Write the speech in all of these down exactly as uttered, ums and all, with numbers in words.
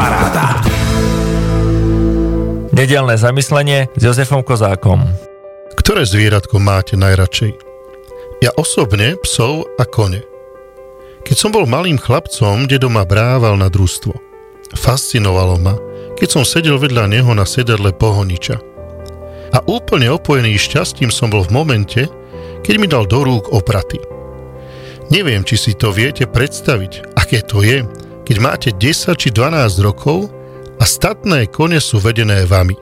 Paráda. Nedeľné zamyslenie s Jozefom Kozákom. Ktoré zvieratko máte najradšej? Ja osobne psov a kone. Keď som bol malým chlapcom, dedo ma brával na družstvo. Fascinovalo ma, keď som sedel vedľa neho na sedadle pohoniča. A úplne opojený šťastím som bol v momente, keď mi dal do rúk opraty. Neviem, či si to viete predstaviť, aké to je, keď máte desať či dvanásť rokov a statné kone sú vedené vami.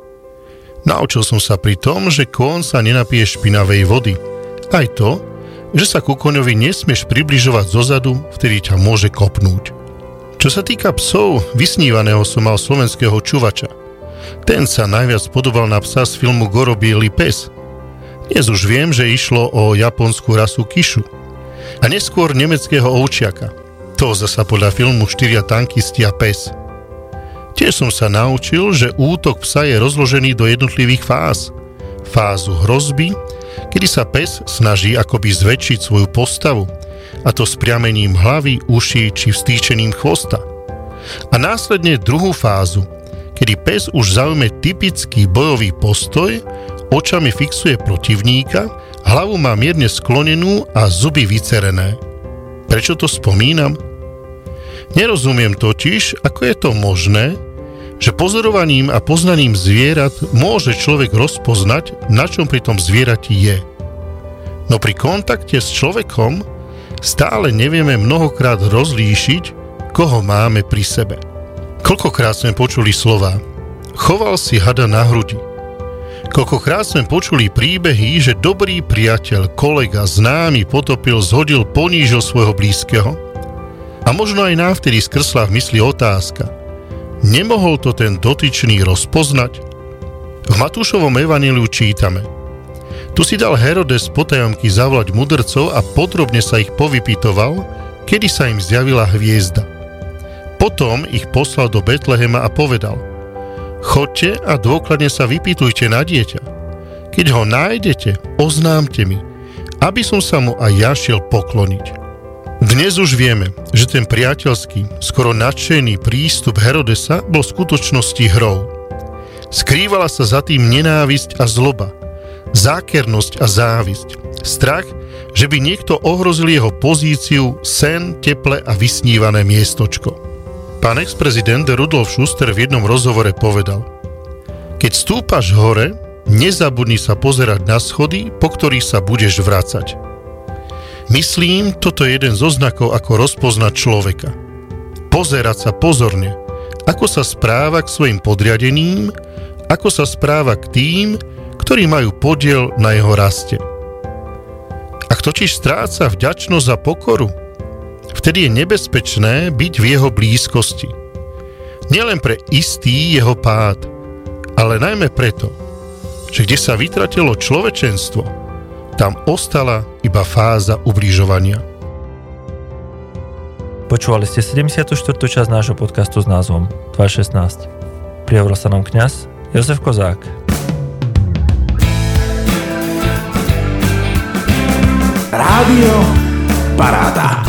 Naučil som sa pri tom, že kôň sa nenapije špinavej vody. Aj to, že sa ku koňovi nesmieš približovať zozadu, vtedy ťa môže kopnúť. Čo sa týka psov, vysnívaného som mal slovenského čuvača. Ten sa najviac podobal na psa z filmu Goro biely pes. Dnes už viem, že išlo o japonskú rasu Kishu. A neskôr nemeckého ovčiaka. To zasa podľa filmu Štyria tankisti a pes. Tiež som sa naučil, že útok psa je rozložený do jednotlivých fáz. Fázu hrozby, kedy sa pes snaží akoby zväčšiť svoju postavu, a to spriamením hlavy, uší či vstýčením chvosta. A následne druhú fázu, kedy pes už zaujme typický bojový postoj, očami fixuje protivníka, hlavu má mierne sklonenú a zuby vycerené. Prečo to spomínam? Nerozumiem totiž, ako je to možné, že pozorovaním a poznaním zvierat môže človek rozpoznať, na čom pri tom zvierati je. No pri kontakte s človekom stále nevieme mnohokrát rozlíšiť, koho máme pri sebe. Koľkokrát sme počuli slová: choval si hada na hrudi. Koľkokrát sme počuli príbehy, že dobrý priateľ, kolega, známy potopil, zhodil, ponížil svojho blízkeho. A možno aj nám vtedy skrsla v mysli otázka: nemohol to ten dotyčný rozpoznať? V Matúšovom evanjeliu čítame: tu si dal Herodes potajomky zavolať mudrcov a podrobne sa ich povypytoval, kedy sa im zjavila hviezda. Potom ich poslal do Betlehema a povedal: chodte a dôkladne sa vypytujte na dieťa. Keď ho nájdete, oznámte mi, aby som sa mu aj ja šiel pokloniť. Dnes už vieme, že ten priateľský, skoro nadšený prístup Herodesa bol v skutočnosti hrou. Skrývala sa za tým nenávisť a zloba, zákernosť a závisť, strach, že by niekto ohrozil jeho pozíciu, sen, teple a vysnívané miestočko. Pán ex-prezident Rudolf Schuster v jednom rozhovore povedal: keď stúpaš hore, nezabudni sa pozerať na schody, po ktorých sa budeš vracať. Myslím, toto je jeden zo znakov, ako rozpoznať človeka. Pozerať sa pozorne, ako sa správa k svojim podriadeným, ako sa správa k tým, ktorí majú podiel na jeho raste. Ak totiž stráca vďačnosť za pokoru, vtedy je nebezpečné byť v jeho blízkosti. Nielen pre istý jeho pád, ale najmä preto, že kde sa vytratilo človečenstvo, tam ostala iba fáza ubližovania. Počúvali ste sedemdesiatu štvrtú časť nášho podcastu s názvom dva šestnásť. Prihovoril sa nám kňaz Jozef Kozák. Rádio Paráda.